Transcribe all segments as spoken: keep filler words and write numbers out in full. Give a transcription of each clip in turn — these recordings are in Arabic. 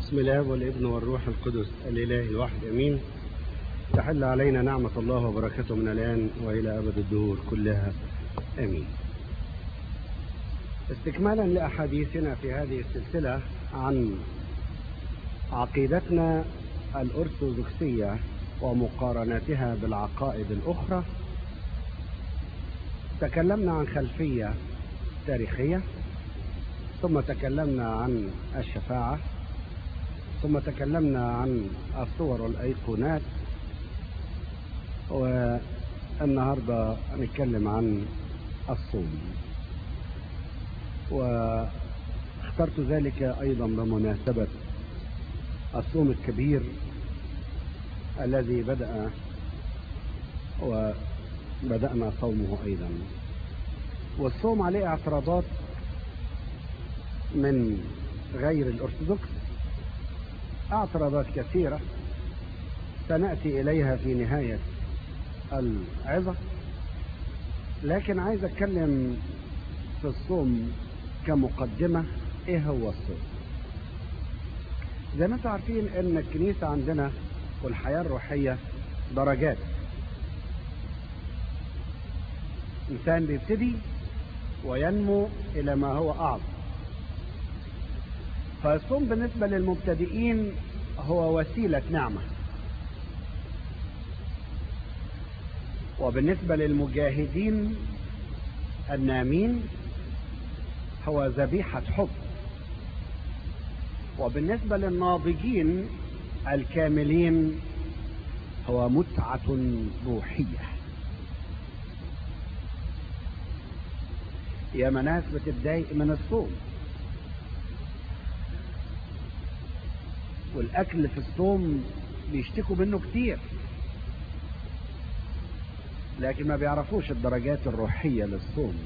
بسم الله والابن والروح القدس الإله الواحد أمين. تحل علينا نعمة الله وبركاته من الآن وإلى أبد الدهور كلها أمين. استكمالا لأحاديثنا في هذه السلسلة عن عقيدتنا الأرثوذكسية ومقارنتها بالعقائد الأخرى، تكلمنا عن خلفية تاريخية، ثم تكلمنا عن الشفاعة، ثم تكلمنا عن الصور والأيقونات، والنهاردة نتكلم عن الصوم. واخترت ذلك أيضا بمناسبة الصوم الكبير الذي بدأ وبدأنا صومه أيضا. والصوم عليه اعتراضات من غير الأرثوذكس، اعتراضات كثيرة سنأتي إليها في نهاية العظة، لكن عايز أتكلم في الصوم كمقدمة. إيه هو الصوم؟ زي ما انتم عارفين إن الكنيسة عندنا والحياة الروحية درجات. إنسان بيبتدي وينمو إلى ما هو أعظم. فالصوم بالنسبة للمبتدئين هو وسيلة نعمة، وبالنسبة للمجاهدين النامين هو ذبيحة حب، وبالنسبة للناضجين الكاملين هو متعة روحية. يا ناس بتتضايق من الصوم، والأكل في الصوم بيشتكوا منه كتير، لكن ما بيعرفوش الدرجات الروحية للصوم.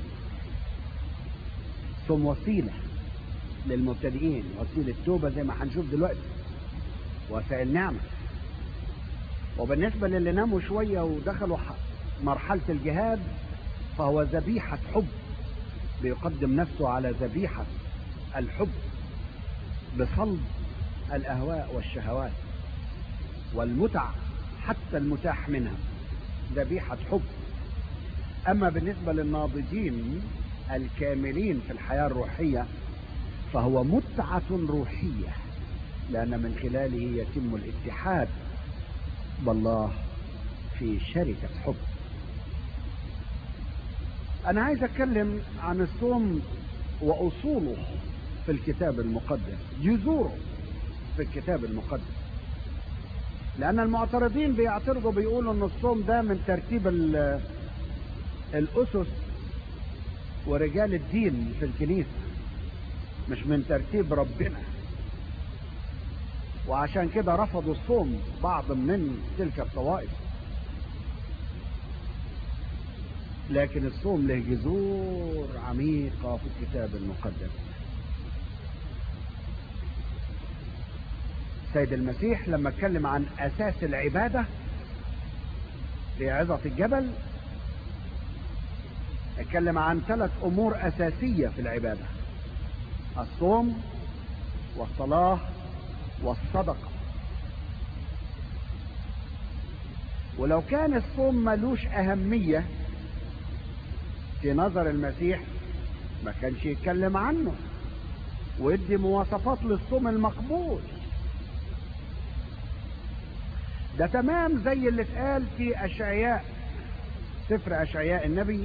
الصوم وسيلة للمبتدئين، وسيلة توبة زي ما هنشوف دلوقتي، وسائل نعمة. وبالنسبة للي ناموا شوية ودخلوا مرحلة الجهاد فهو ذبيحة حب، بيقدم نفسه على ذبيحة الحب بصلب الأهواء والشهوات والمتع حتى المتاح منها، ذبيحة حب. أما بالنسبة للناضجين الكاملين في الحياة الروحية فهو متعة روحية، لأن من خلاله يتم الاتحاد بالله في شركة حب. أنا عايز أتكلم عن الصوم وأصوله في الكتاب المقدس، جذوره في الكتاب المقدس، لأن المعترضين بيعترضوا بيقولوا أن الصوم ده من ترتيب الأسس ورجال الدين في الكنيسة، مش من ترتيب ربنا، وعشان كده رفضوا الصوم بعض من تلك الطوائف. لكن الصوم له جذور عميقة في الكتاب المقدس. سيد المسيح لما اتكلم عن أساس العبادة في عظة الجبل اتكلم عن ثلاث أمور أساسية في العبادة: الصوم والصلاة والصدقة. ولو كان الصوم ملوش أهمية في نظر المسيح ما كانش يتكلم عنه ويدي مواصفات للصوم المقبول. ده تمام زي اللي اتقال في أشعياء، سفر أشعياء النبي،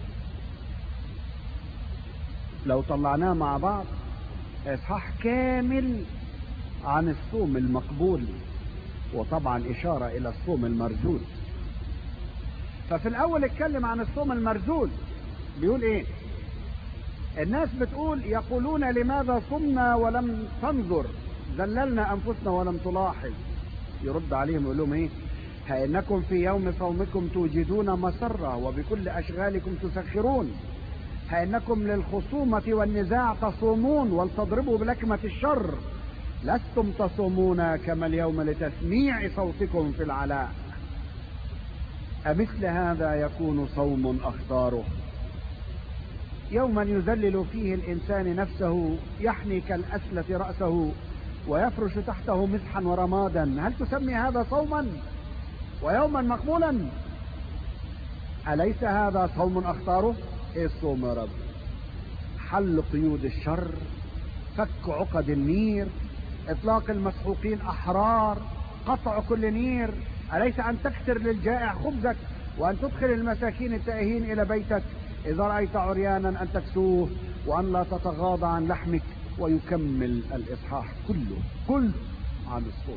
لو طلعناه مع بعض إصحاح كامل عن الصوم المقبول، وطبعا إشارة إلى الصوم المرذول. ففي الأول اتكلم عن الصوم المرذول، بيقول إيه؟ الناس بتقول يقولون لماذا صمنا ولم تنظر، ذللنا أنفسنا ولم تلاحظ. يرد عليهم يقول لهم إيه؟ ها إنكم في يوم صومكم توجدون مسرة وبكل أشغالكم تسخرون، ها إنكم للخصومة والنزاع تصومون ولتضربوا بلكمة الشر، لستم تصومون كما اليوم لتسميع صوتكم في العلاء. أمثل هذا يكون صوم أختاره، يوما يذلل فيه الإنسان نفسه، يحني كالأسلة رأسه، ويفرش تحته مسحا ورمادا، هل تسمي هذا صوما ويوما مقبولا؟ أليس هذا صوم أختاره؟ إيه الصوم يا رب؟ حل قيود الشر، فك عقد النير، إطلاق المسحوقين أحرار، قطع كل نير. أليس أن تكسر للجائع خبزك وأن تدخل المساكين التائهين إلى بيتك، إذا رأيت عريانا أن تكسوه وأن لا تتغاضى عن لحمك؟ ويكمل الإصحاح كله كله عن الصوم.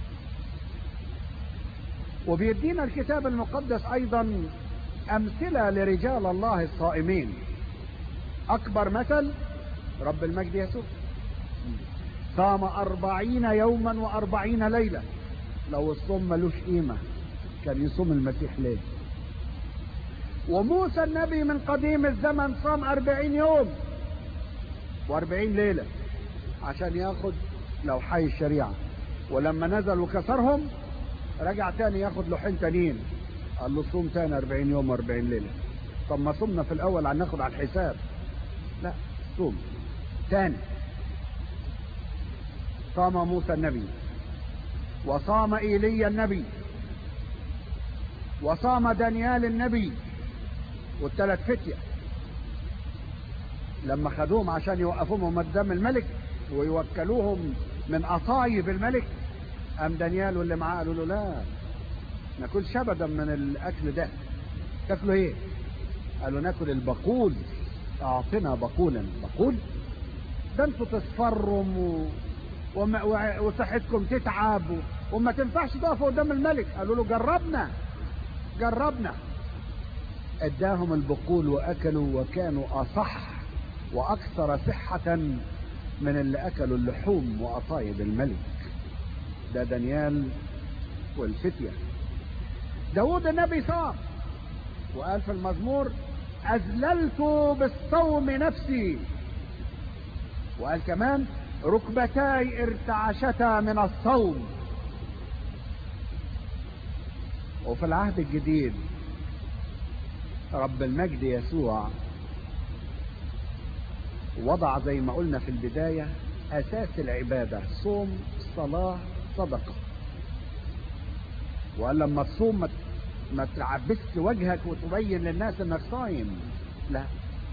وبيدينا الكتاب المقدس أيضا أمثلة لرجال الله الصائمين. أكبر مثل رب المجد يسوع، صام أربعين يوما وأربعين ليلة. لو الصوم ملوش قيمة كان يصوم المسيح ليه؟ وموسى النبي من قديم الزمن صام أربعين يوم وأربعين ليلة عشان ياخد لوحي الشريعة، ولما نزل وكسرهم رجع تاني ياخد لوحين تانيين، قال له صوم تاني أربعين يوم وأربعين ليلة. طب ما صمنا في الأول عن ناخد على الحساب، لا صوم تاني. صام موسى النبي، وصام إيليا النبي، وصام دانيال النبي والثلاث فتية لما خدوهم عشان يوقفوهم قدام الملك ويوكلوهم من قصايب الملك. قام دانيال واللي معاه قالوا له لا ناكلش ابدا من الاكل ده. تاكلوا ايه؟ قالوا ناكل البقول، اعطنا بقولا. بقول ده انتوا تصفرم و... وما... وصحتكم تتعب وما تنفعش تقفوا قدام الملك. قالوا له جربنا جربنا. اداهم البقول واكلوا وكانوا اصح واكثر صحة من اللي اكلوا اللحوم وقصايد الملك. ده دانيال والفتية. داود النبي صام وقال في المزمور اذللت بالصوم نفسي، وقال كمان ركبتاي ارتعشتا من الصوم. وفي العهد الجديد رب المجد يسوع وضع زي ما قلنا في البداية اساس العبادة، صوم صلاة صدقة. وقال لما تصوم ما تعبست وجهك وتبين للناس انك صايم، لا.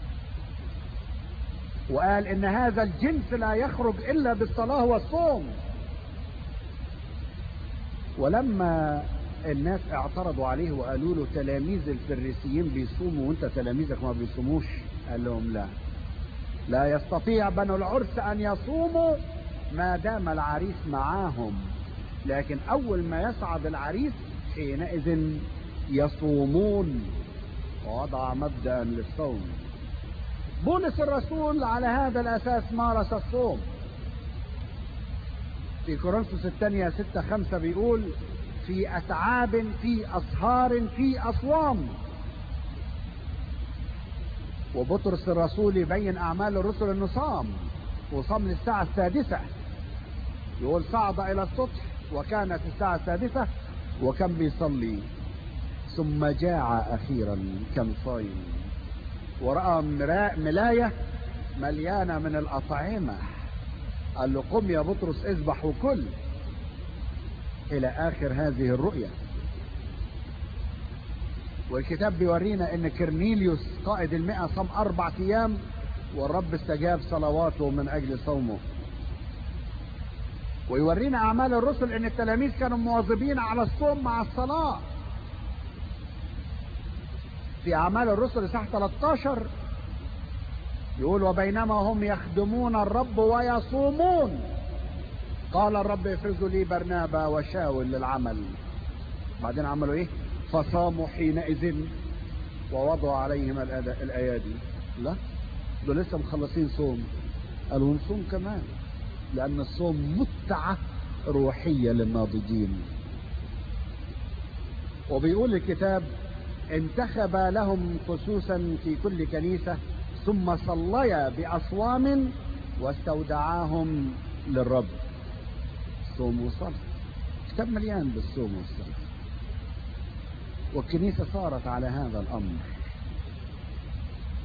وقال ان هذا الجنس لا يخرج الا بالصلاة والصوم. ولما الناس اعترضوا عليه وقالوا له تلاميذ الفريسيين بيصوموا وانت تلاميذك ما بيصوموش، قال لهم لا لا يستطيع بنو العرس ان يصوموا ما دام العريس معاهم، لكن اول ما يصعد العريس حينئذ يصومون. ووضع مبدأ للصوم. بولس الرسول على هذا الاساس مارس الصوم. في كورنثوس الثانية ستة خمسة بيقول في اتعاب في اسهار في اصوام. وبطرس الرسول يبين اعمال الرسل انه صام، وصام للساعة السادسة. يقول صعد الى السطح وكانت الساعة السادسة وكان بيصلي، ثم جاع اخيرا كان صايم، ورأى ملاية مليانة من الاطعمة. قال له قم يا بطرس اذبح وكل، الى اخر هذه الرؤية. والكتاب بيورينا ان كرنيليوس قائد المئة صام اربع ايام والرب استجاب صلواته من اجل صومه. ويورينا اعمال الرسل ان التلاميذ كانوا مواظبين على الصوم مع الصلاة. في اعمال الرسل اصحاح ثلاثة عشر يقول وبينما هم يخدمون الرب ويصومون قال الرب افرزوا لي برنابا وشاول للعمل. بعدين عملوا ايه؟ فصاموا حينئذ ووضعوا عليهم الايادي. لا دول لسه مخلصين صوم، قالوا نصوم كمان، لان الصوم متعة روحية للناضجين. وبيقول الكتاب انتخب لهم خصوصا في كل كنيسة ثم صليا بأصوام واستودعاهم للرب. صوم وصلاة، كتاب مليان بالصوم والصلاة. والكنيسة صارت على هذا الأمر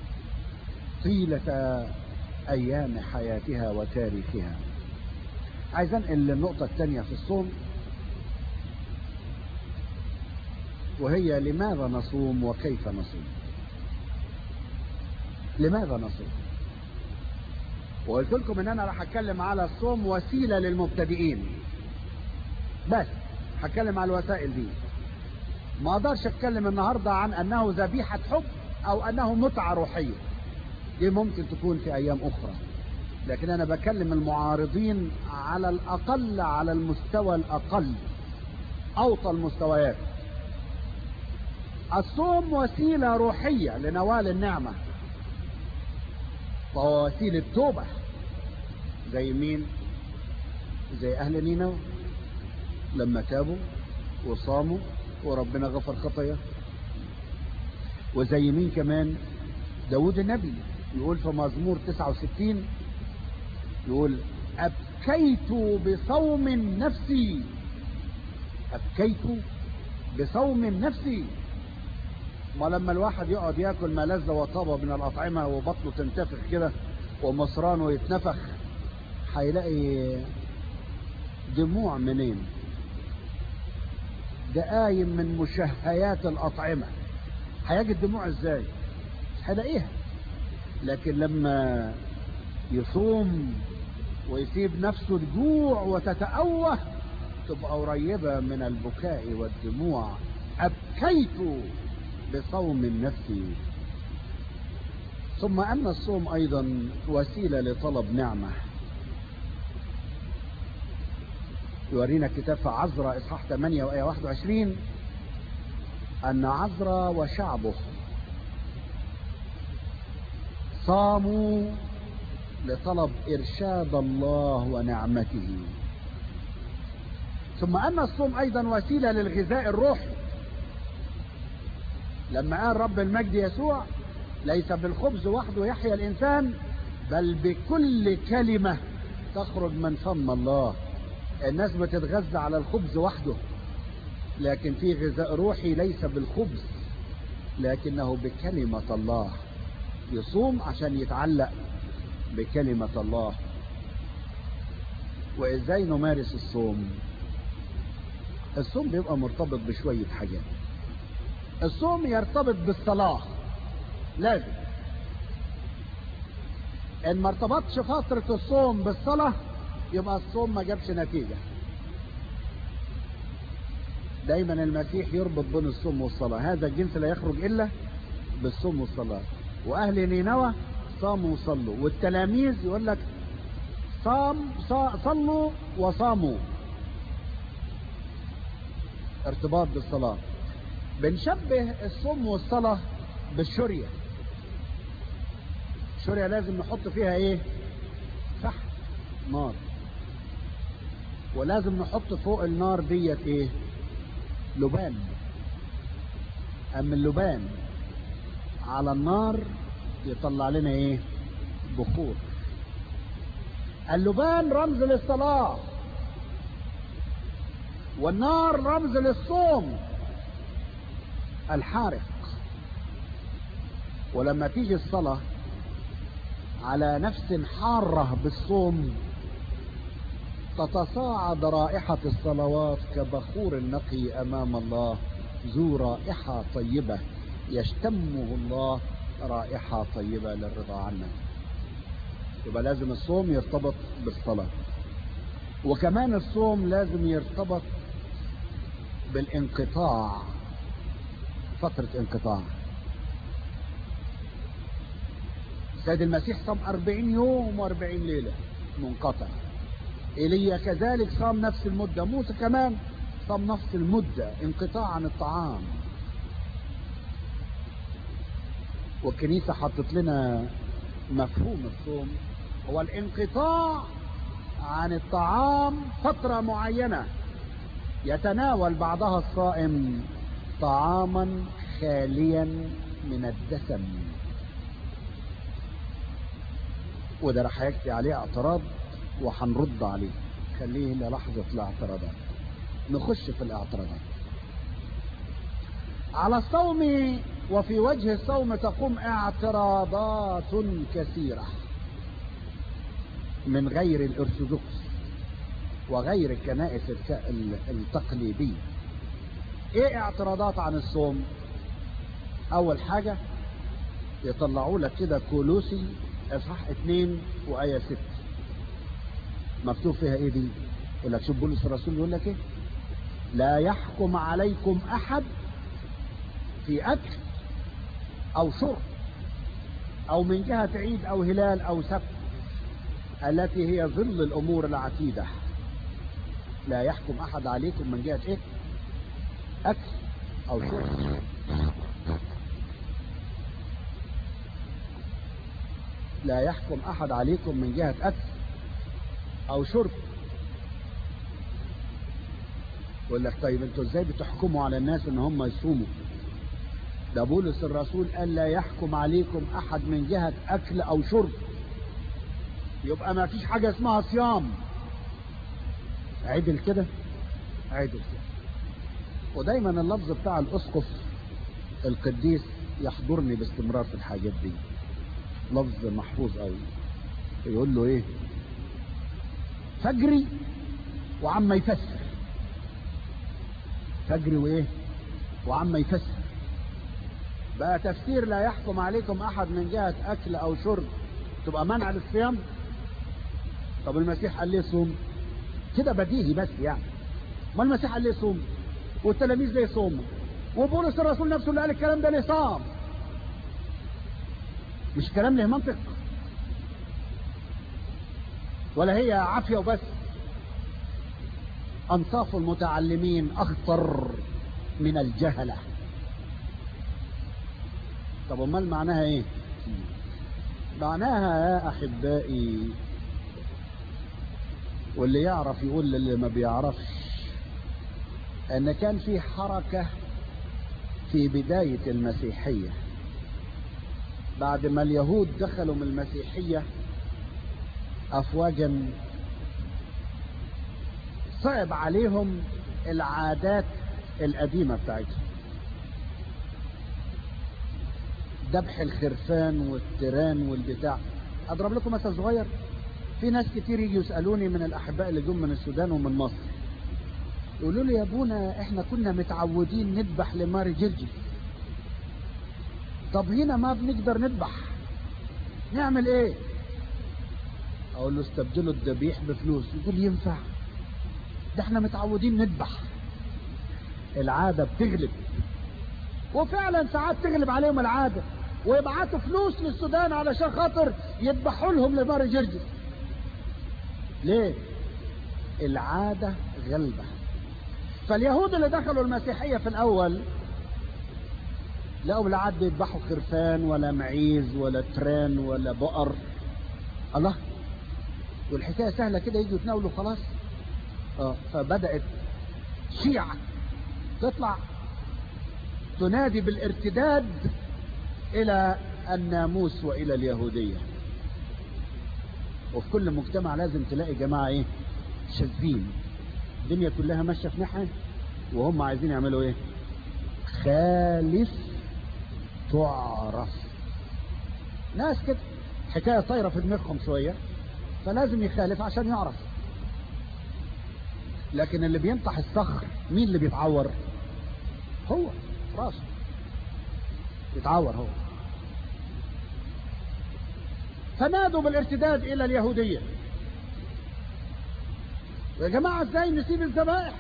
طيلة أيام حياتها وتاريخها. عايز انقل للنقطة الثانية في الصوم، وهي لماذا نصوم وكيف نصوم. لماذا نصوم؟ وقلت لكم ان انا راح اتكلم على الصوم وسيلة للمبتدئين بس، هتكلم على الوسائل دي. ما اقدرش اتكلم النهاردة عن انه ذبيحة حب او انه متعة روحية، دي ممكن تكون في ايام اخرى، لكن انا بكلم المعارضين على الاقل على المستوى الاقل، اوطى المستويات. الصوم وسيلة روحية لنوال النعمة، فهو وسيلة توبة. زي مين؟ زي اهل نينوى لما تابوا وصاموا وربنا غفر خطايا. وزي مين كمان؟ داود النبي يقول في مزمور تسعة وستين، يقول أبكيت بصوم نفسي، أبكيت بصوم نفسي. ما لما الواحد يقعد ياكل ما لذ وطاب من الأطعمة وبطنه تنتفخ كده ومصرانه يتنفخ، هيلاقي دموع منين؟ ده قايم من مشهيات الأطعمة، هيجد دموع ازاي؟ مش هيلاقيها. لكن لما يصوم ويسيب نفسه الجوع وتتأوه، تبقى قريبة من البكاء والدموع. أبكيت بصوم نفسي. ثم أن الصوم أيضا وسيلة لطلب نعمة. يورينا الكتاب في عزرا إصحاح ثمانية وآية واحد وعشرين أن عزرا وشعبه صاموا لطلب إرشاد الله ونعمته. ثم أن الصوم أيضا وسيلة للغذاء الروحي، لما قال رب المجد يسوع ليس بالخبز وحده يحيا الإنسان بل بكل كلمة تخرج من فم الله. الناس بتتغذى على الخبز وحده، لكن في غذاء روحي ليس بالخبز لكنه بكلمة الله. يصوم عشان يتعلق بكلمة الله. وإزاي نمارس الصوم؟ الصوم بيبقى مرتبط بشوية حاجات. الصوم يرتبط بالصلاة، لازم. إن ما ارتبطش فترة الصوم بالصلاة يبقى الصوم ما جابش نتيجة. دايما المسيح يربط بين الصوم والصلاة، هذا الجنس لا يخرج إلا بالصوم والصلاة. وأهل نينوى صاموا وصلوا، والتلاميذ يقول لك صام صلوا وصاموا، ارتباط بالصلاة. بنشبه الصوم والصلاة بالشرية. الشرية لازم نحط فيها ايه؟ فحم، نار، ولازم نحط فوق النار ديت ايه؟ لبان. اما اللبان على النار يطلع لنا ايه؟ بخور. اللبان رمز للصلاة، والنار رمز للصوم الحارق. ولما تيجي الصلاة على نفس حارة بالصوم تتصاعد رائحة الصلوات كبخور النقي أمام الله، ذو رائحة طيبة يشتمه الله، رائحة طيبة للرضا عنه. يبقى لازم الصوم يرتبط بالصلاة، وكمان الصوم لازم يرتبط بالانقطاع، فترة انقطاع. سيد المسيح صام أربعين يوم وأربعين ليلة منقطع. إيليا كذلك صام نفس المدة. موسى كمان صام نفس المدة، انقطاع عن الطعام. والكنيسة حطت لنا مفهوم الصوم هو الانقطاع عن الطعام فترة معينة يتناول بعضها الصائم طعاما خاليا من الدسم. وده رح يكفي عليه اعتراض وهنرد عليه، خليه للحظة الاعتراضات. نخش في الاعتراضات على الصوم. وفي وجه الصوم تقوم اعتراضات كثيرة من غير الارثوذكس. وغير الكنائس التقليدية. ايه اعتراضات عن الصوم؟ اول حاجة يطلعوا لك كده كولوسي اصحاح اتنين وآية ست، مكتوب فيها ايه دي؟ يقول لك شوف بولس الرسول يقول لك ايه: لا يحكم عليكم احد في اكل او شرب او من جهة عيد او هلال او سبت التي هي ظل الامور العتيدة. لا يحكم احد عليكم من جهة ايه؟ اكل او شرب. لا يحكم احد عليكم من جهة اكل او شرب. يقول لك طيب انتوا ازاي بتحكموا على الناس ان هم يصوموا؟ ده بولس الرسول قال لا يحكم عليكم احد من جهة اكل او شرب، يبقى ما فيش حاجة اسمها صيام. عدل كده، عدل كده. ودايما اللفظ بتاع الاسقف القديس يحضرني باستمرار في الحاجات دي، لفظ محفوظ قوي. يقول له ايه؟ فجري وعم يفسر. فجري وايه؟ وعم يفسر. بقى تفسير لا يحكم عليكم احد من جهة اكل او شرب تبقى منع للصيام؟ طب المسيح قال ليه صوم؟ كده بديهي بس يعني. ما المسيح قال ليه صوم؟ والتلاميذ ليه صوموا؟ وبولس الرسول نفسه اللي قال الكلام ده ليه صام؟ مش كلام له منطق ولا هي عافية وبس؟ انصاف المتعلمين اخطر من الجهلة. طب امال معناها ايه؟ معناها يا احبائي، واللي يعرف يقول للي ما بيعرفش، ان كان في حركة في بداية المسيحية بعد ما اليهود دخلوا من المسيحية افواجا، صعب عليهم العادات القديمة بتاعتهم، ذبح الخرفان والتيران والبتاع. اضرب لكم مثل صغير. في ناس كتير يجي يسألوني من الاحباء اللي جم من السودان ومن مصر، يقولوا لي يا ابونا احنا كنا متعودين نذبح لماري جرجس، طب هنا ما بنقدر نذبح، نعمل ايه؟ اقول له استبدلوا الذبيح بفلوس. يقول ينفع؟ ده احنا متعودين نذبح. العادة بتغلب، وفعلا ساعات تغلب عليهم العادة ويبعتوا فلوس للسودان علشان خاطر يذبحوا لهم لماري جرجس. ليه؟ العادة غلبة. فاليهود اللي دخلوا المسيحية في الاول لقوا لا عاد بيذبحوا خرفان ولا معيز ولا تران ولا بقر. الله، والحكاية سهلة كده، يجوا يتناولوا خلاص. اه فبدأت شيعة تطلع تنادي بالارتداد الى الناموس والى اليهودية. وفي كل مجتمع لازم تلاقي جماعة ايه؟ شاذين. الدنيا كلها ماشية في ناحية وهم عايزين يعملوا ايه؟ خالف تعرف. ناس كده حكاية طايرة في دماغهم شوية، فلازم يخالف عشان يعرف. لكن اللي بينطح الصخر مين اللي بيتعور؟ هو راسه يتعور هو. فنادوا بالارتداد الى اليهودية. يا جماعة ازاي نسيب الذبائح؟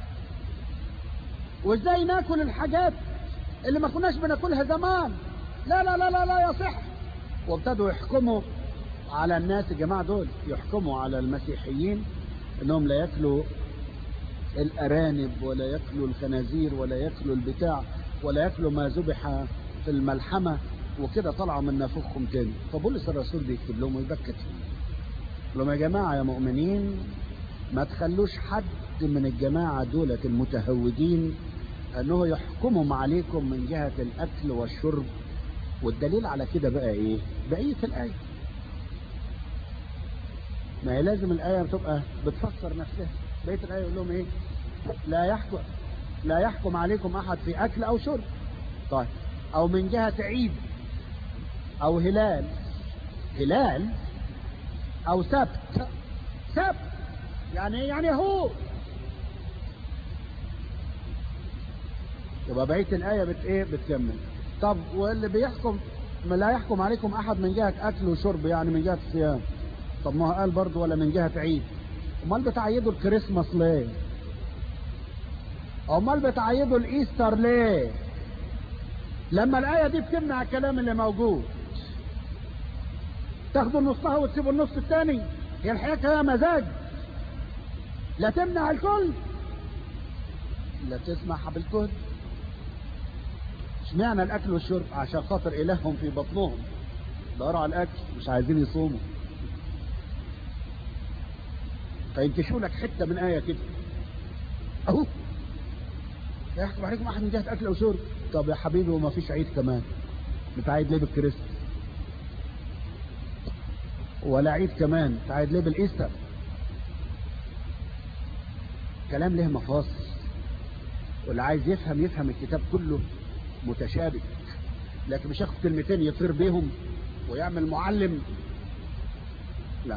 وازاي ناكل الحاجات اللي ما كناش بناكلها زمان؟ لا لا لا لا لا يصح. وابتدوا يحكموا على الناس، الجماعة دول يحكموا على المسيحيين انهم لا ياكلوا الارانب ولا ياكلوا الخنازير ولا ياكلوا البتاع ولا ياكلوا ما ذبح في الملحمة، وكده طلعوا من نافوخهم تاني. فبولس الرسول بيكتب لهم ويبكت لهم يا جماعة يا مؤمنين، ما تخلوش حد من الجماعة دولة المتهودين انه يحكمهم عليكم من جهة الاكل والشرب. والدليل على كده بقى ايه؟ بقية الاية. ما هي لازم الاية تبقى بتفسر نفسها. بقية الاية يقول لهم ايه؟ لا يحكم لا يحكم عليكم احد في اكل او شرب، طيب، او من جهة عيد او هلال هلال او سبت سبت يعني يعني يهود. يبقى بقيه الايه بت ايه بتكمل. طب واللي بيحكم ما لا يحكم عليكم احد من جهه اكل وشرب، يعني من جهه الصيام. طب ما هو قال برضه ولا من جهه عيد. امال بتعيدوا الكريسماس ليه؟ امال بتعيدوا الايستر ليه؟ لما الايه دي بتمنع الكلام اللي موجود، تاخدوا نصها وتسيبوا النص الثاني. هي الحياه كده مزاج، لا تمنع الكل لا تسمح بالكل. اشمعنى الاكل والشرب؟ عشان خاطر الههم في بطنهم داروا على الاكل، مش عايزين يصوموا، فينتشوا لك حته من ايه كده اهو. لا يحكم عليكم احد من جهه اكل او شرب. طب يا حبيبي وما فيش عيد كمان، بتعيد ليه بالكريسماس؟ ولا عيد كمان، بتعيد ليه بالايستر؟ كلام له مفاصل، واللي عايز يفهم يفهم الكتاب كله متشابك، لكن مش ياخد كلمتين يطير بيهم ويعمل معلم. لا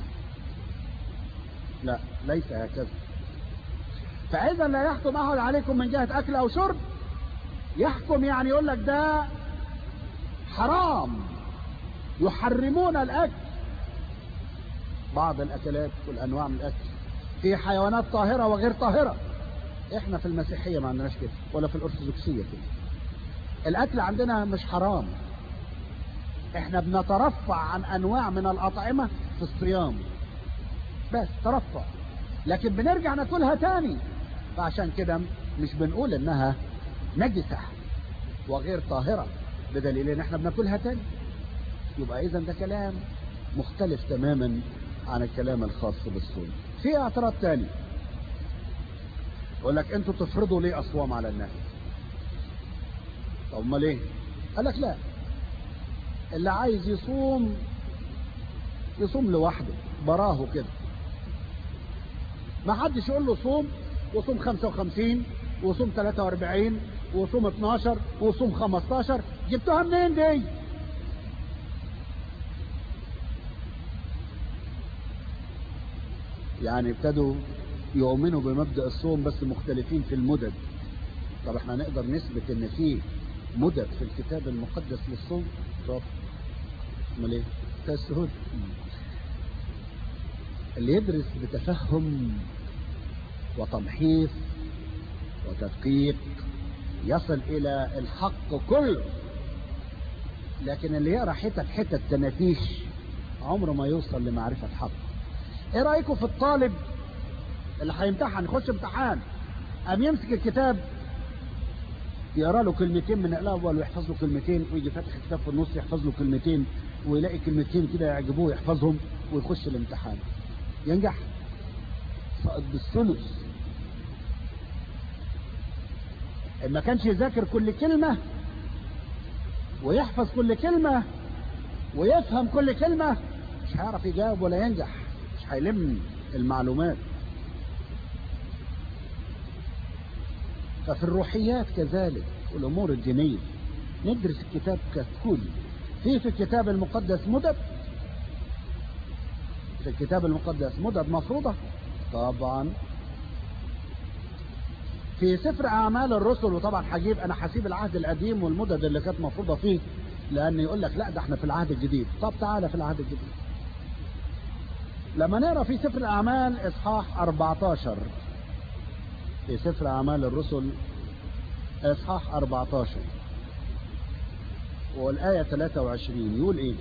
لا ليس هكذا. فاذا لا يحكم احد عليكم من جهه اكل او شرب. يحكم يعني يقول لك ده حرام، يحرمون الاكل، بعض الاكلات والانواع من الاكل. في حيوانات طاهره وغير طاهره. احنا في المسيحيه ما عندناش كده، ولا في الارثوذكسيه كده. الاكل عندنا مش حرام، احنا بنترفع عن انواع من الاطعمه في الصيام بس ترفع، لكن بنرجع ناكلها تاني. فعشان كده مش بنقول انها نجسه وغير طاهره، بدليل ان احنا بناكلها تاني. يبقى اذا ده كلام مختلف تماما عن الكلام الخاص بالصوم. في اعتراض تاني، يقول لك انتوا تفرضوا ليه اصوام على الناس؟ طب ما ليه؟ قال لك لا، اللي عايز يصوم يصوم لوحده براه كده، ما حدش يقول له صوم وصوم خمسة وخمسين وصوم ثلاثة وأربعين وصوم اتناشر وصوم خمستاشر. جبتوها منين دي؟ يعني ابتدوا يؤمنوا بمبدأ الصوم بس مختلفين في المدد. طب احنا نقدر نثبت ان في مدد في الكتاب المقدس للصوم؟ طب امال ايه؟ تسهل. اللي يدرس بتفهم وتمحيص وتدقيق يصل الى الحق كله، لكن اللي يقرا حتت حتت تنافيش عمره ما يوصل لمعرفة حق. ايه رأيكم في الطالب اللي هيمتحن يخش امتحان قام يمسك الكتاب يقرا له كلمتين من الاول ويحفظ له كلمتين، ويجي فاتح الكتاب في النص يحفظ له كلمتين، ويلاقي كلمتين كده يعجبوه يحفظهم ويخش الامتحان ينجح؟ سقط بالثلث. ما كانش يذاكر كل كلمة ويحفظ كل كلمة ويفهم كل كلمة مش هيعرف يجاوب ولا ينجح، مش هيلم المعلومات. ففي الروحيات كذلك والأمور الدينية ندرس الكتاب ككل. في في الكتاب المقدس مدد، في الكتاب المقدس مدد مفروضة طبعا. في سفر أعمال الرسل، وطبعا هجيب أنا هسيب العهد القديم والمدد اللي كانت مفروضة فيه، لأن يقول لك لا ده احنا في العهد الجديد. طب تعالى في العهد الجديد لما نقرأ في سفر الأعمال إصحاح أربعتاشر، في سفر أعمال الرسل إصحاح أربعتاشر والآية ثلاثة وعشرين يقول إيه؟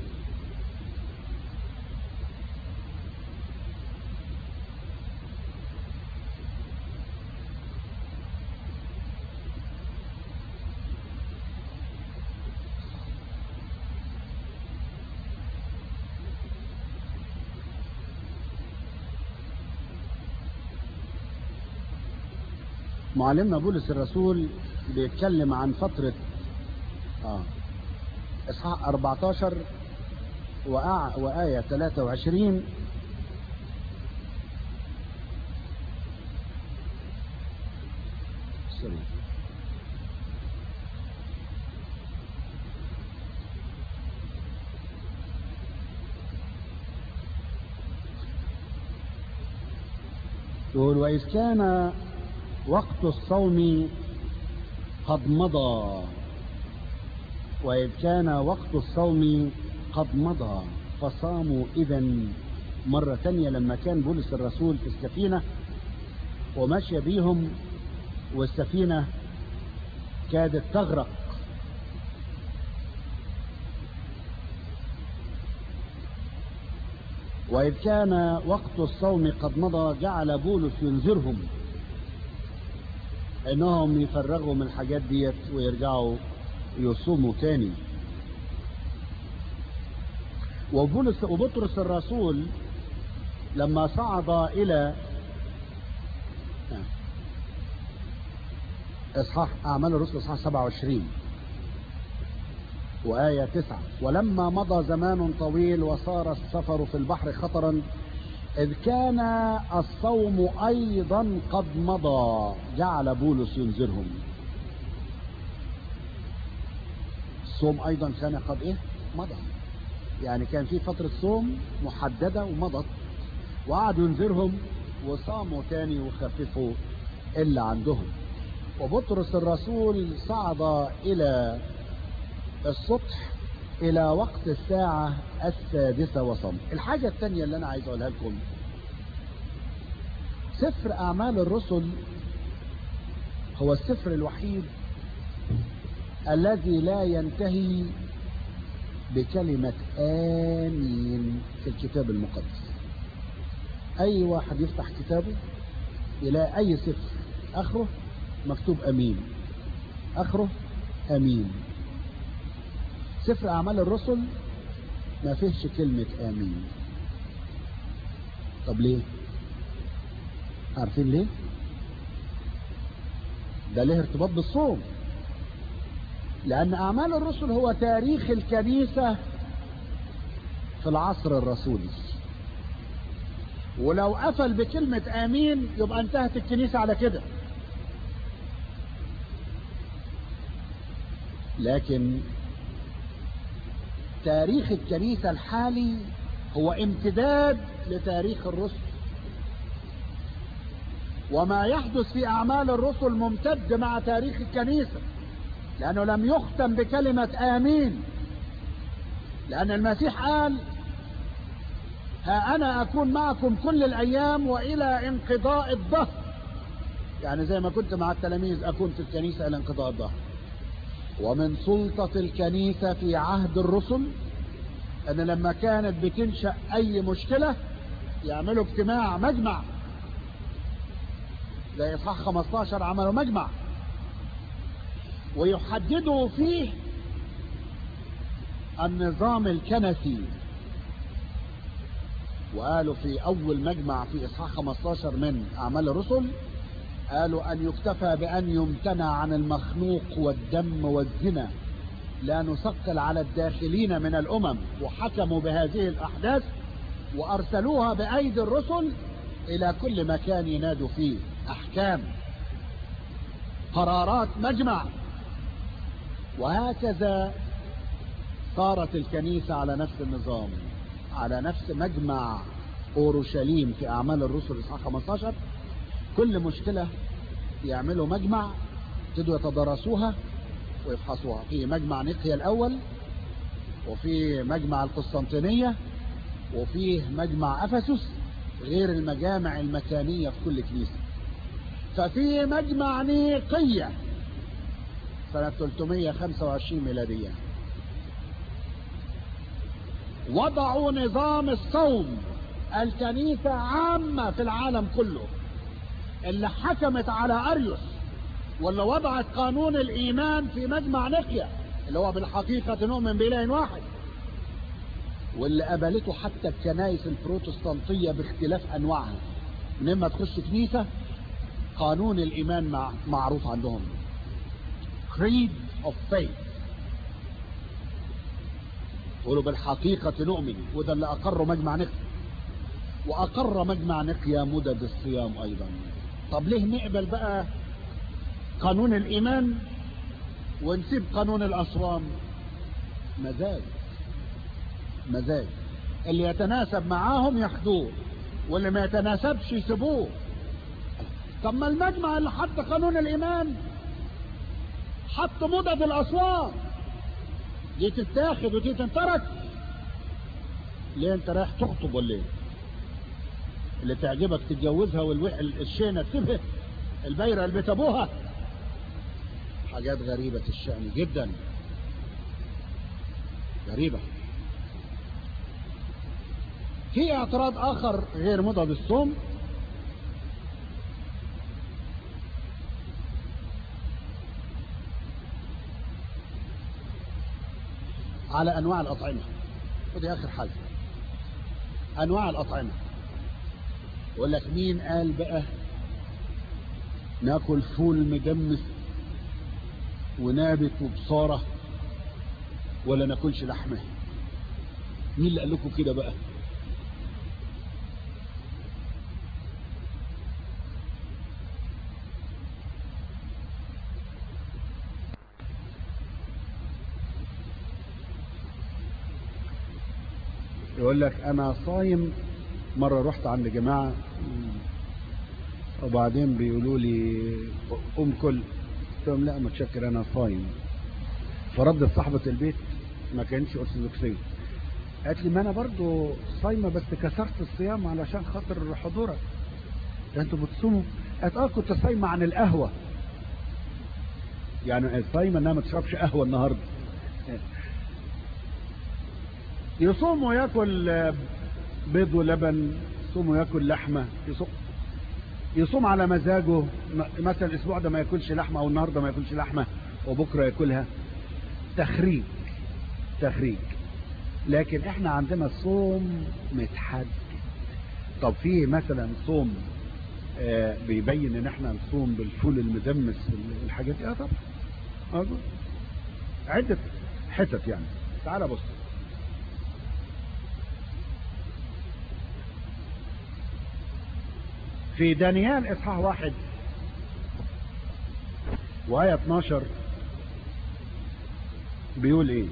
معلمنا بولس الرسول بيتكلم عن فترة آه إصحاح أربعتاشر وآ... وآية ثلاثة وعشرين. سوري. يقول وإذ كان وقت الصوم قد مضى وإذ كان وقت الصوم قد مضى فصاموا إذن مرة تانية لما كان بولس الرسول في السفينة ومشى بيهم والسفينة كادت تغرق. وإذ كان وقت الصوم قد مضى جعل بولس ينذرهم انهم يفرغوا من الحاجات ديت ويرجعوا يصوموا تاني. وبولس وبطرس الرسول لما صعد الى اصحاح اعمال الرسل اصحاح سبعة وعشرين وآية تسعة ولما مضى زمان طويل وصار السفر في البحر خطرا إذ كان الصوم أيضا قد مضى جعل بولس ينذرهم. الصوم أيضا كان قد إيه؟ مضى. يعني كان في فترة صوم محددة ومضت وقعد ينذرهم وصاموا تاني وخففوا اللي عندهم. وبطرس الرسول صعد إلى السطح إلى وقت الساعة السادسة وصم. الحاجة الثانية اللي أنا عايز أقولها لكم سفر أعمال الرسل هو السفر الوحيد الذي لا ينتهي بكلمة آمين في الكتاب المقدس. أي واحد يفتح كتابه يلاقي أي سفر آخره مكتوب أمين، آخره أمين. سفر أعمال الرسل ما فيهش كلمة آمين. طب ليه؟ عارفين ليه؟ ده ليه ارتباط بالصوم، لأن أعمال الرسل هو تاريخ الكنيسة في العصر الرسولي، ولو قفل بكلمة آمين يبقى انتهت الكنيسة على كده. لكن تاريخ الكنيسة الحالي هو امتداد لتاريخ الرسل، وما يحدث في أعمال الرسل ممتد مع تاريخ الكنيسة، لأنه لم يختم بكلمة آمين، لأن المسيح قال ها أنا أكون معكم كل الأيام وإلى انقضاء الدهر. يعني زي ما كنت مع التلاميذ أكون في الكنيسة إلى انقضاء الدهر. ومن سلطة الكنيسة في عهد الرسل أن لما كانت بتنشأ أي مشكلة يعملوا اجتماع مجمع، زي إصحاح خمسة عشر عملوا مجمع ويحددوا فيه النظام الكنسي. وقالوا في أول مجمع في إصحاح خمسة عشر من أعمال الرسل قالوا أن يكتفى بأن يمتنع عن المخنوق والدم والزنا، لا نثقل على الداخلين من الأمم. وحكموا بهذه الأحداث وأرسلوها بأيدي الرسل إلى كل مكان ينادوا فيه. أحكام، قرارات مجمع. وهكذا صارت الكنيسة على نفس النظام، على نفس مجمع أورشليم في أعمال الرسل إصحاح خمسة عشر. كل مشكلة يعملوا مجمع يبتدوا يتدرسوها ويفحصوها. في مجمع نقيا الأول، وفي مجمع القسطنطينية، وفيه مجمع أفسس، غير المجامع المكانية في كل كنيسة. ففي مجمع نيقية سنة ثلاثمائة وخمسة وعشرين ميلادية وضعوا نظام الصوم. الكنيسة عامة في العالم كله اللي حكمت على أريوس، واللي وضعت قانون الإيمان في مجمع نقيا اللي هو بالحقيقة نؤمن بإله واحد، واللي قبلته حتى الكنائس البروتستانتية باختلاف أنواعها. لما تخش كنيسة قانون الإيمان مع معروف عندهم، Creed of Faith، يقولوا بالحقيقة نؤمن. وده اللي أقره مجمع نقيا، وأقر مجمع نقيا مدد الصيام أيضا. طب ليه نقبل بقى قانون الإيمان ونسيب قانون الأصوام؟ مزاج مزاج، اللي يتناسب معاهم ياخدوه واللي ما يتناسبش يسيبوه. طب ما المجمع اللي حط قانون الايمان حط مدد الاصوات، دي تتاخد ودي تنترك. ليه انت رايح تخطب ولا ايه؟ اللي تعجبك تتجوزها والشينه تسيبها، البيره اللي بتابوها. حاجات غريبه الشأن جدا، غريبه. في اعتراض اخر غير مدد الصوم، على انواع الاطعمه. ودي اخر حاجه، انواع الاطعمه. يقول لك مين قال بقى ناكل فول مدمس ونابت وبصاره ولا ناكلش لحمه؟ مين اللي قال لكم كده بقى؟ يقول لك انا صايم. مره رحت عند جماعه وبعدين بيقولوا لي قوم كل، قلت لهم لا متشكر انا صايم. فردت صاحبه البيت ما كانتش ارثوذكسيه، قالت لي ما انا برضو صايمه بس كسرت الصيام علشان خاطر حضورك. ده انتوا بتصوموا؟ قالت اه كنت صايمه عن القهوه، يعني صايمه انها ما تشربش قهوه النهارده. يصوم وياكل بيض ولبن، يصوم وياكل لحمه، يصوم يصوم على مزاجه. مثلا الاسبوع ده ما ياكلش لحمه او النهارده ما ياكلش لحمه وبكره ياكلها. تخريج تخريج. لكن احنا عندنا صوم متحدد. طب في مثلا صوم آه بيبين ان احنا نصوم بالفول المدمس والحاجات دي. اه طبعا اه عده حتت يعني. تعال بص في دانيال اصحاح واحد وآية اتناشر بيقول ايه؟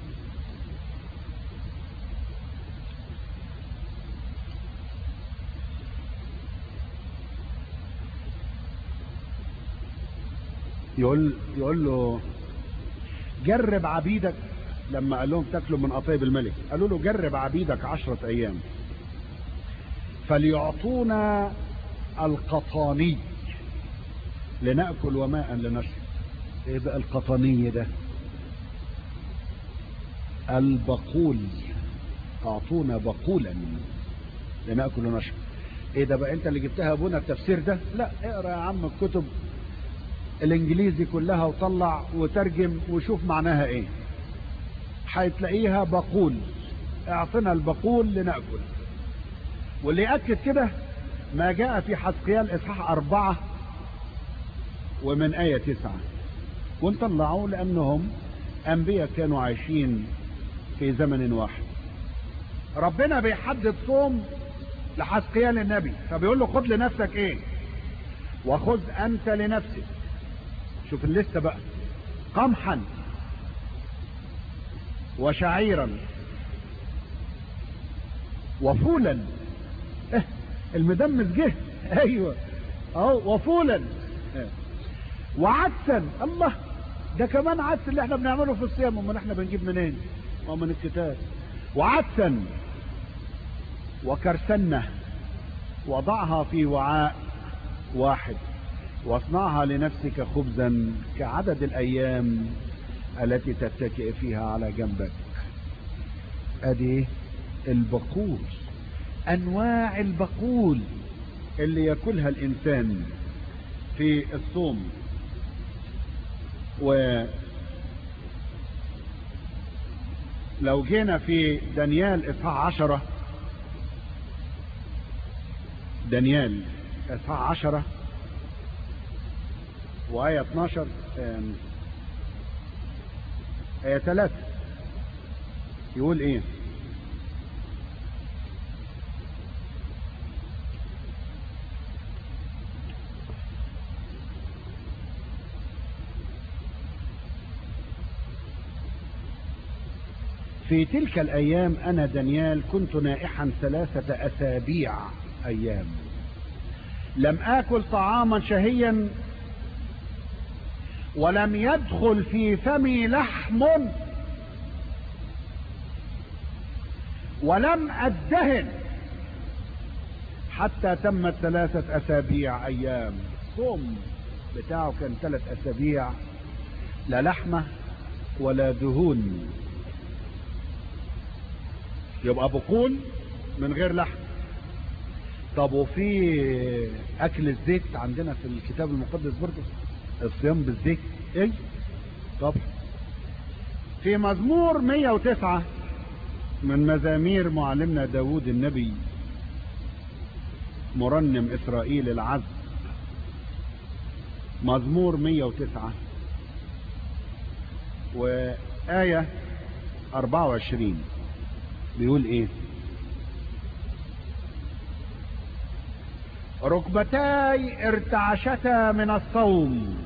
يقول يقول له جرب عبيدك. لما قال لهم تاكلوا من قطيب الملك، قالوا له جرب عبيدك عشرة ايام فليعطونا القطاني لنأكل وماء لنشرب. ايه بقى القطاني ده؟ البقول. اعطونا بقولا لنأكل ونشرب. ايه ده بقى؟ انت اللي جبتها ابونا التفسير ده؟ لا، اقرا يا عم الكتب الانجليزي كلها وطلع وترجم وشوف معناها ايه، هتلاقيها بقول. اعطنا البقول لنأكل. واللي يأكد كده ما جاء في حزقيال اصحاح اربعة ومن آية تسعة، ونطلعوا لانهم انبياء كانوا عايشين في زمن واحد. ربنا بيحدد صوم لحزقيال النبي، فبيقول له خد لنفسك ايه؟ وخذ انت لنفسك، شوف الليسته بقى، قمحا وشعيرا وفولا. اه المدمس جه، ايوه اهو، وفولا وعدسا. الله، ده كمان عدس اللي احنا بنعمله في الصيام. امال احنا بنجيب منين؟ او من الكتاب. وعدسا وكرسنة، وضعها في وعاء واحد واصنعها لنفسك خبزا كعدد الايام التي تتكئ فيها على جنبك. ادي البقول، انواع البقول اللي ياكلها الانسان في الصوم. ولو جينا في دانيال اصحاح عشرة، دانيال اصحاح عشرة وآية اتناشر، آية ثلاثة، يقول ايه؟ في تلك الأيام أنا دانيال كنت نائحا ثلاثة أسابيع أيام لم آكل طعاما شهيا ولم يدخل في فمي لحم ولم أدهن حتى تمت ثلاثة أسابيع أيام. الصوم بتاعه كان ثلاث أسابيع، لا لحمة ولا دهون، يبقى بقول من غير لحم. طب وفي أكل الزيت عندنا في الكتاب المقدس برضه، الصيام بالزيت ايه؟ طب في مزمور مية وتسعة من مزامير معلمنا داود النبي مرنم إسرائيل العذب، مزمور مية وتسعة وآية أربعة وعشرين بيقول ايه؟ ركبتاي ارتعشتا من الصوم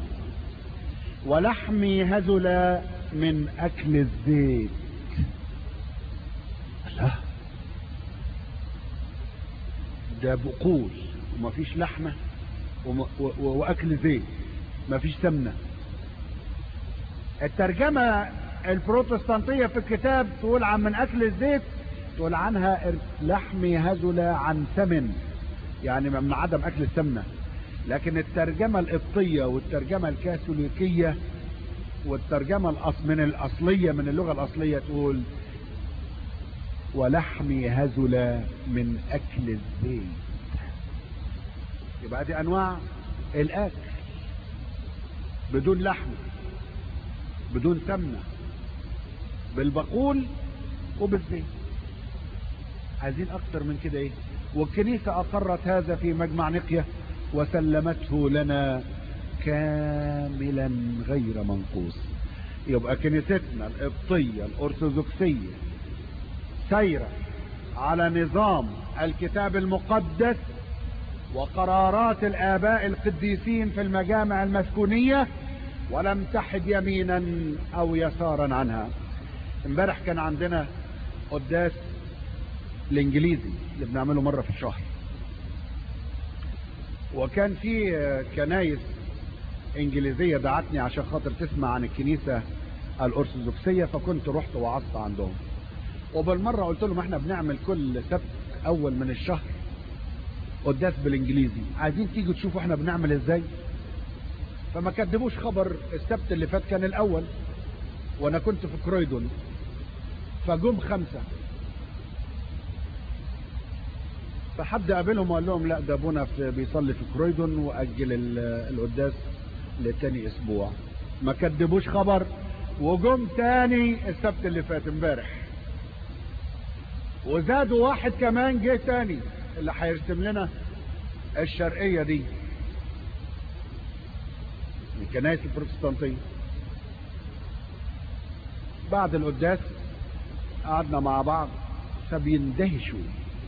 ولحمي هزل من اكل الزيت. الله، ده بقول ومفيش لحمة واكل زيت، مفيش سمنة. الترجمة البروتستانتية في الكتاب تقول عن من اكل الزيت، تقول عنها لحمي هزل عن سمن، يعني من عدم اكل السمنة. لكن الترجمة القبطية والترجمة الكاثوليكية والترجمة الأص... من الاصلية من اللغة الاصلية تقول ولحمي هزل من اكل الزيت. يبقى دي انواع الاكل، بدون لحمة، بدون سمنة، بالبقول وبالزيت. عايزين اكتر من كده ايه؟ والكنيسة اقرت هذا في مجمع نقية وسلمته لنا كاملا غير منقوص. يبقى كنيستنا القبطية الارثوذكسية سيرة على نظام الكتاب المقدس وقرارات الآباء القديسين في المجامع المسكونية، ولم تحد يمينا او يسارا عنها. امبارح كان عندنا قداس الانجليزي اللي بنعمله مرة في الشهر، وكان في كنايس انجليزية دعتني عشان خاطر تسمع عن الكنيسة الارثوذكسية، فكنت رحت وعظت عندهم. وبالمرة قلت لهم احنا بنعمل كل سبت اول من الشهر قداس بالانجليزي، عايزين تيجوا تشوفوا احنا بنعمل ازاي. فما كدبوش خبر، السبت اللي فات كان الاول وانا كنت في كرويدون، فجم خمسة، فحد قابلهم وقال لهم لا ده ابونا بيصلي في كرويدون واجل القداس لتاني اسبوع. ما كدبوش خبر وجم تاني السبت اللي فات امبارح، وزادوا واحد كمان جه تاني اللي هيرسم لنا الشرقية دي الكنائس البروتستانتية. بعد القداس قعدنا مع بعض فبيندهشوا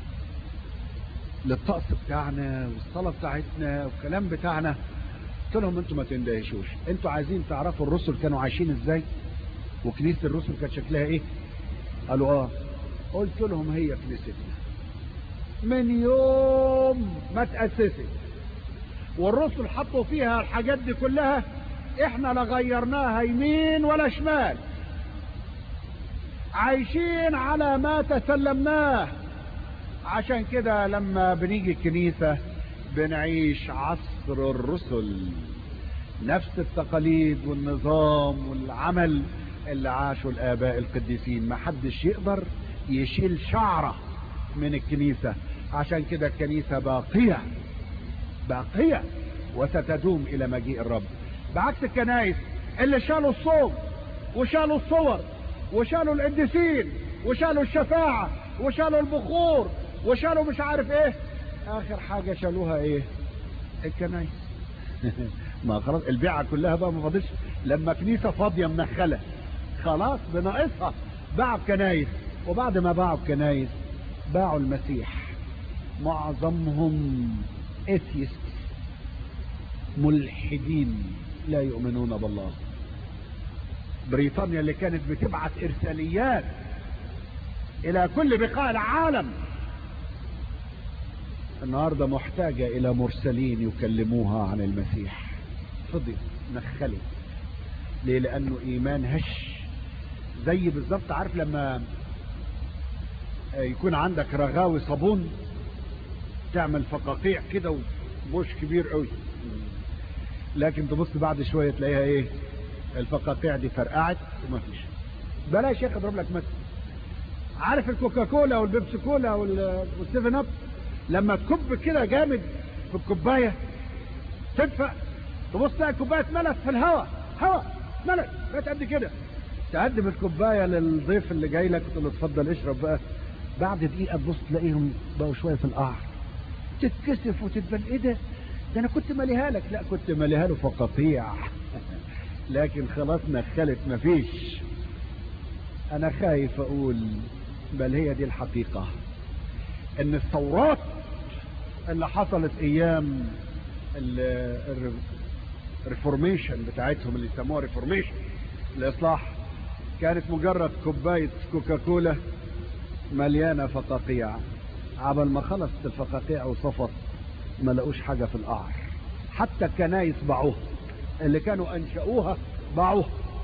للطقس بتاعنا والصلاة بتاعتنا والكلام بتاعنا. قلت لهم انتوا ما تندهشوش، انتوا عايزين تعرفوا الرسل كانوا عايشين ازاي وكنيسة الرسل كانت شكلها ايه؟ قالوا اه. قلت لهم هي كنيستنا من يوم ما تأسست والرسل حطوا فيها الحاجات دي كلها، احنا لا غيرناها يمين ولا شمال، عايشين على ما تسلمناه. عشان كده لما بنيجي الكنيسة بنعيش عصر الرسل، نفس التقاليد والنظام والعمل اللي عاشوا الآباء القديسين. ما حدش يقدر يشيل شعرة من الكنيسة. عشان كده الكنيسة باقية باقية وستدوم إلى مجيء الرب، بعكس الكنائس اللي شالوا الصوم وشالوا الصور وشالوا القديسين وشالوا الشفاعة وشالوا البخور وشالوا مش عارف ايه. اخر حاجة شالوها ايه؟ الكنائس. ما خلاص البيعة كلها بقى ما فاضلش، لما كنيسة فاضية منخلة خلاص بناقصها باعوا الكنائس. وبعد ما باعوا الكنائس باعوا المسيح. معظمهم اثيست، ملحدين لا يؤمنون بالله. بريطانيا اللي كانت بتبعت ارساليات الى كل بقاع العالم النهاردة محتاجة إلى مرسلين يكلموها عن المسيح. فضي نخلت ليه؟ لأنه إيمان هش، زي بالظبط عارف لما يكون عندك رغاوي صابون تعمل فقاقيع كده ومش كبير قوي، لكن تبص بعد شوية تلاقيها ايه؟ الفقاقيع دي فرقعت وما فيش. بلاش يا اخي اضرب لك مثل، عارف الكوكاكولا والبيبسي كولا والسيفن اب لما تكب كده جامد في الكوبايه تدفق، تبص تلاقي الكوبايه اتملت في الهواء، هواء اتملت بقت قد كده، تقدم الكوبايه للضيف اللي جاي لك تقول له اتفضل اشرب بقى، بعد دقيقه تبص تلاقيهم بقوا شويه في القعر، تتكسف وتتبل ايه ده؟ ده انا كنت ماليها لك. لا كنت ماليها له فقاقيع لكن خلاص نخلت مفيش. انا خايف اقول بل هي دي الحقيقة، ان الثورات اللي حصلت ايام الريفورميشن بتاعتهم اللي يسموها ريفورميشن الاصلاح كانت مجرد كوباية كوكاكولا مليانة فقاقيع، عبل ما خلصت الفقاقيع وصفت ما لقوش حاجة في القعر، حتى الكنايس باعوها، اللي كانوا انشأوها باعوها.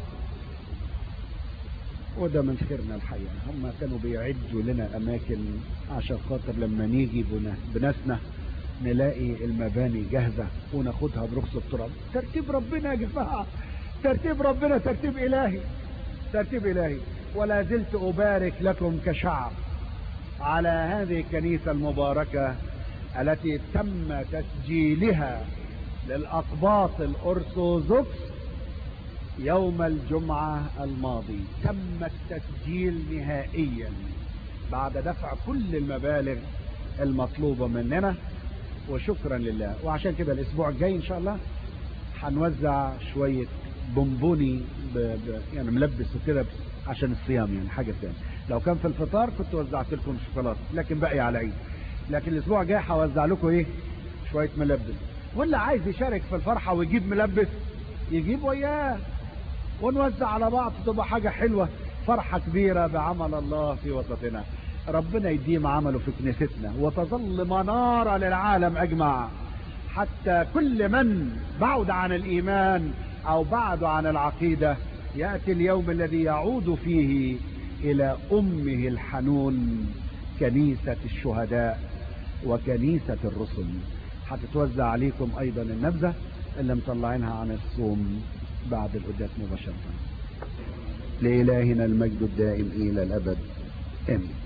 وده من خيرنا الحقيقة، هم كانوا بيعدوا لنا اماكن عشان خاطر لما نيجي بناسنا نلاقي المباني جاهزة وناخدها برخص التراب. ترتيب ربنا يا جماعة، ترتيب ربنا، ترتيب الهي، ترتيب الهي. ولا زلت ابارك لكم كشعب على هذه الكنيسة المباركة التي تم تسجيلها للأقباط الأرثوذكس يوم الجمعة الماضي. تم التسجيل نهائيا بعد دفع كل المبالغ المطلوبة مننا، وشكرا لله. وعشان كده الأسبوع الجاي إن شاء الله هنوزع شوية بونبوني ب... ب... يعني ملبس وكده عشان الصيام، يعني حاجة ثانية. لو كان في الفطار كنت وزعت لكم شوكولاتة، لكن باقي على عيد. لكن الأسبوع الجاي هوزع لكم إيه؟ شوية ملبس. واللي عايز يشارك في الفرحة ويجيب ملبس يجيب وياه، ونوزع على بعض، تبقى حاجة حلوة، فرحة كبيرة بعمل الله في وسطنا. ربنا يديم عمله في كنيستنا وتظل منارة للعالم أجمع، حتى كل من بعد عن الإيمان أو بعد عن العقيدة يأتي اليوم الذي يعود فيه إلى أمه الحنون، كنيسة الشهداء وكنيسة الرسل. هتتوزع عليكم أيضا النبذة اللي مطلعينها عن الصوم بعد القداس مباشرة. لإلهنا المجد الدائم إلى الأبد، آمين.